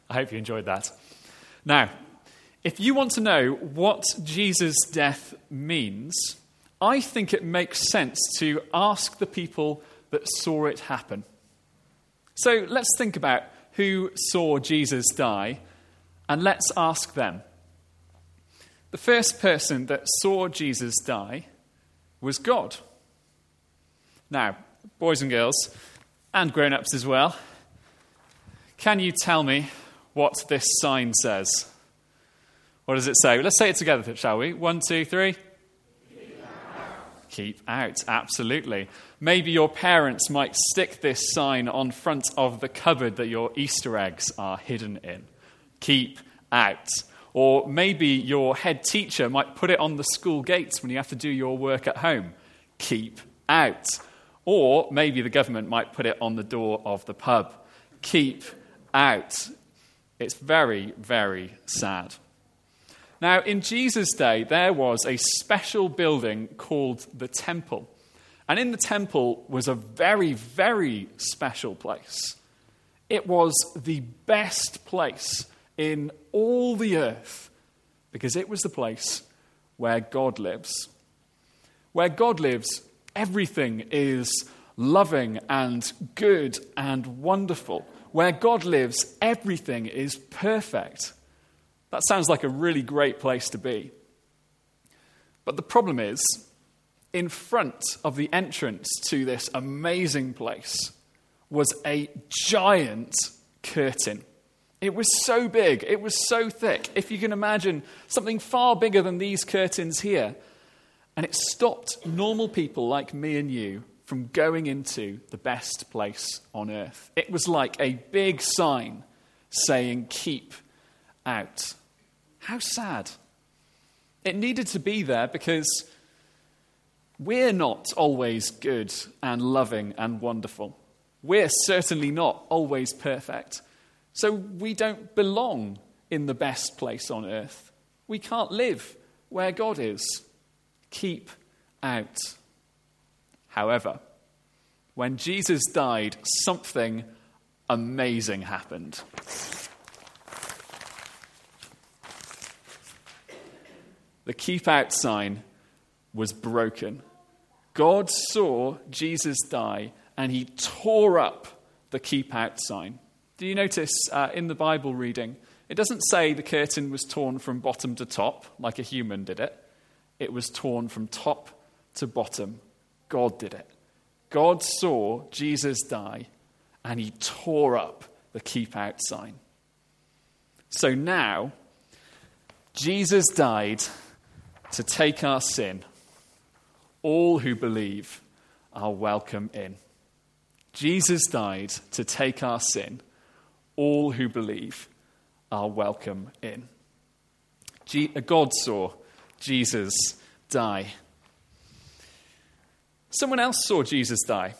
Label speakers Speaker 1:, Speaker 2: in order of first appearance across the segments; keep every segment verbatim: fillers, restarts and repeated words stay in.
Speaker 1: I hope you enjoyed that. Now, if you want to know what Jesus' death means, I think it makes sense to ask the people that saw it happen. So let's think about who saw Jesus die, and let's ask them. The first person that saw Jesus die was God. Now, boys and girls, and grown-ups as well, can you tell me what this sign says? What does it say? Let's say it together, shall we? One, two, three. Keep out. Keep out, absolutely. Maybe your parents might stick this sign on front of the cupboard that your Easter eggs are hidden in. Keep out. Or maybe your head teacher might put it on the school gates when you have to do your work at home. Keep out. Or maybe the government might put it on the door of the pub. Keep out. It's very, very sad. Now, in Jesus' day, there was a special building called the temple. And in the temple was a very, very special place. It was the best place in all the earth because it was the place where God lives. Where God lives, everything is loving and good and wonderful. Where God lives, everything is perfect. That sounds like a really great place to be. But the problem is, in front of the entrance to this amazing place was a giant curtain. It was so big, it was so thick. If you can imagine something far bigger than these curtains here. And it stopped normal people like me and you from going into the best place on earth. It was like a big sign saying, keep out. How sad. It needed to be there because we're not always good and loving and wonderful. We're certainly not always perfect. So we don't belong in the best place on earth. We can't live where God is. Keep out. However, when Jesus died, something amazing happened. The keep out sign was broken. God saw Jesus die and he tore up the keep out sign. Do you notice uh, in the Bible reading, it doesn't say the curtain was torn from bottom to top like a human did it. It was torn from top to bottom. God did it. God saw Jesus die and he tore up the keep out sign. So now, Jesus died to take our sin. All who believe are welcome in. Jesus died to take our sin. All who believe are welcome in. God saw Jesus die. Someone else saw Jesus die.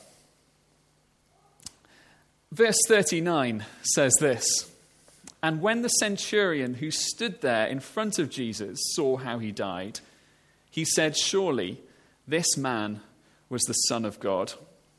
Speaker 1: Verse thirty-nine says this, "And when the centurion who stood there in front of Jesus saw how he died, he said, 'Surely this man was the Son of God.'"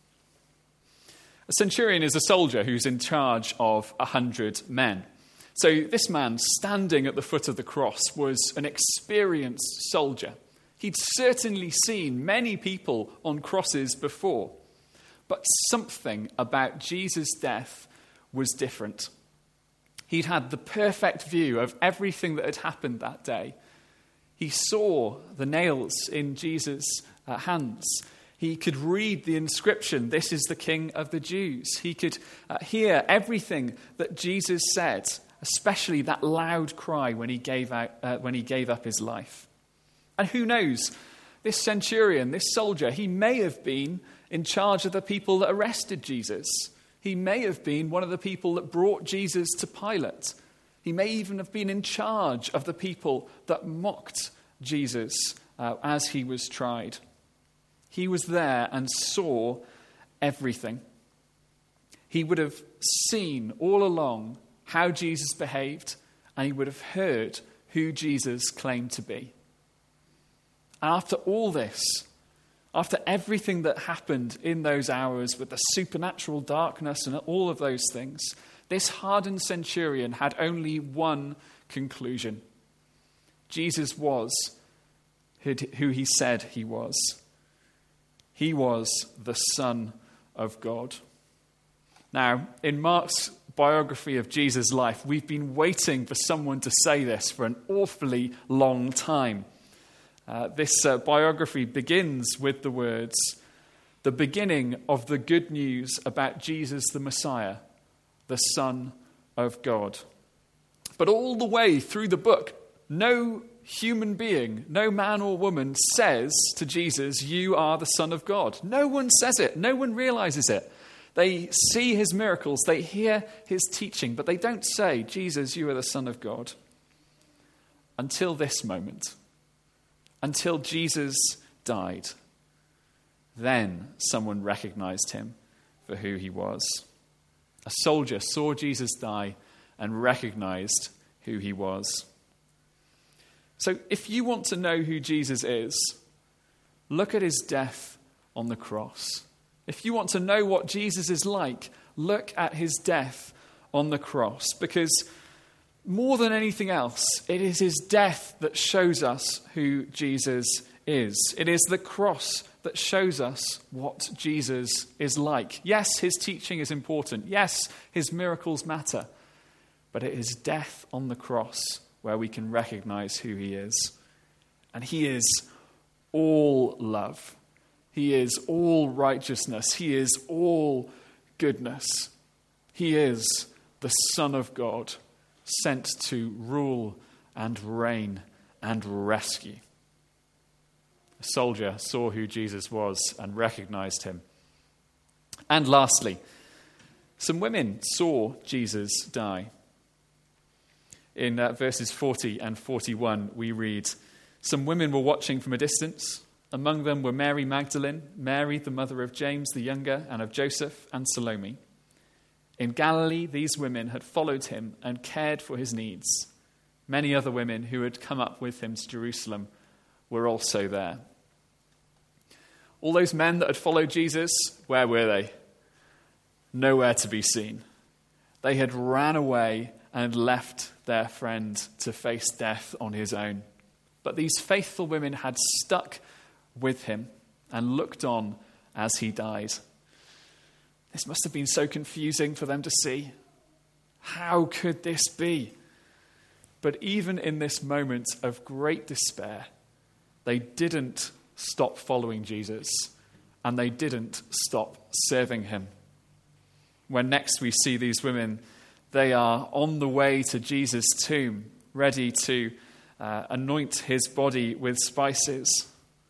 Speaker 1: A centurion is a soldier who's in charge of a hundred men. So this man standing at the foot of the cross was an experienced soldier. He'd certainly seen many people on crosses before. But something about Jesus' death was different. He'd had the perfect view of everything that had happened that day. He saw the nails in Jesus' uh, hands. He could read the inscription, "This is the King of the Jews." He could uh, hear everything that Jesus said, especially that loud cry when he gave out, uh, when he gave up his life. And who knows, this centurion, this soldier, he may have been in charge of the people that arrested Jesus. He may have been one of the people that brought Jesus to Pilate. He may even have been in charge of the people that mocked Jesus uh, as he was tried. He was there and saw everything. He would have seen all along how Jesus behaved, and he would have heard who Jesus claimed to be. And after all this, after everything that happened in those hours with the supernatural darkness and all of those things, This hardened centurion had only one conclusion. Jesus was who he said he was. He was the Son of God. Now, in Mark's biography of Jesus' life, we've been waiting for someone to say this for an awfully long time. Uh, this uh, biography begins with the words, "The beginning of the good news about Jesus the Messiah, the Son of God." But all the way through the book, no human being, no man or woman says to Jesus, "You are the Son of God." No one says it. No one realizes it. They see his miracles, they hear his teaching, but they don't say, "Jesus, you are the Son of God." Until this moment. Until Jesus died. Then someone recognized him for who he was. A soldier saw Jesus die and recognized who he was. So if you want to know who Jesus is, look at his death on the cross. If you want to know what Jesus is like, look at his death on the cross. Because more than anything else, it is his death that shows us who Jesus is. It is the cross that shows us what Jesus is like. Yes, his teaching is important. Yes, his miracles matter. But it is death on the cross where we can recognize who he is. And he is all love. He is all righteousness. He is all goodness. He is the Son of God, sent to rule and reign and rescue. A soldier saw who Jesus was and recognized him. And lastly, some women saw Jesus die. In uh, verses forty and forty-one, we read, "Some women were watching from a distance. Among them were Mary Magdalene, Mary, the mother of James the younger, and of Joseph, and Salome. In Galilee, these women had followed him and cared for his needs. Many other women who had come up with him to Jerusalem were also there." All those men that had followed Jesus, where were they? Nowhere to be seen. They had ran away and left their friend to face death on his own. But these faithful women had stuck with him and looked on as he died. This must have been so confusing for them to see. How could this be? But even in this moment of great despair, they didn't stop following Jesus, and they didn't stop serving him. When next we see these women, they are on the way to Jesus' tomb, ready to uh, anoint his body with spices.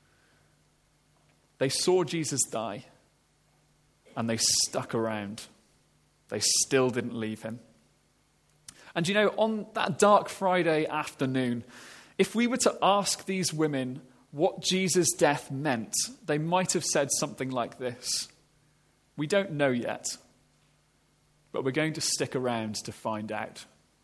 Speaker 1: They saw Jesus die, and they stuck around. They still didn't leave him. And you know, on that dark Friday afternoon, if we were to ask these women what Jesus' death meant, they might have said something like this: "We don't know yet, but we're going to stick around to find out."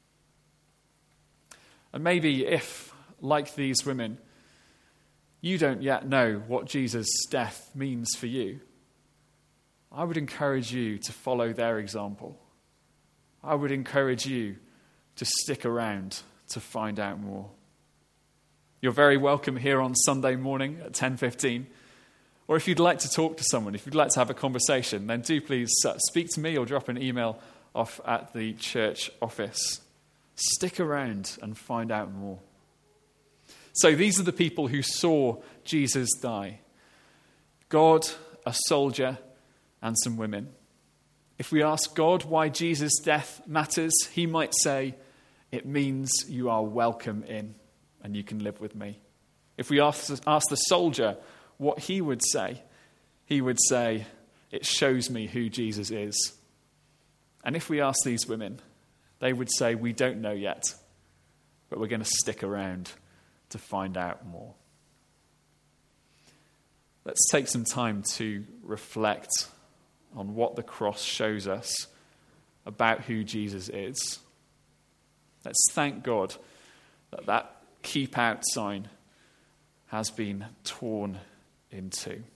Speaker 1: And maybe if, like these women, you don't yet know what Jesus' death means for you, I would encourage you to follow their example. I would encourage you to stick around to find out more. You're very welcome here on Sunday morning at ten fifteen. Or if you'd like to talk to someone, if you'd like to have a conversation, then do please uh, speak to me or drop an email off at the church office. Stick around and find out more. So these are the people who saw Jesus die. God, a soldier, and some women. If we ask God why Jesus' death matters, he might say, "It means you are welcome in and you can live with me." If we ask, ask the soldier what he would say, he would say, "It shows me who Jesus is." And if we ask these women, they would say, "We don't know yet, but we're going to stick around to find out more." Let's take some time to reflect on what the cross shows us about who Jesus is. Let's thank God that that keep out sign has been torn in two.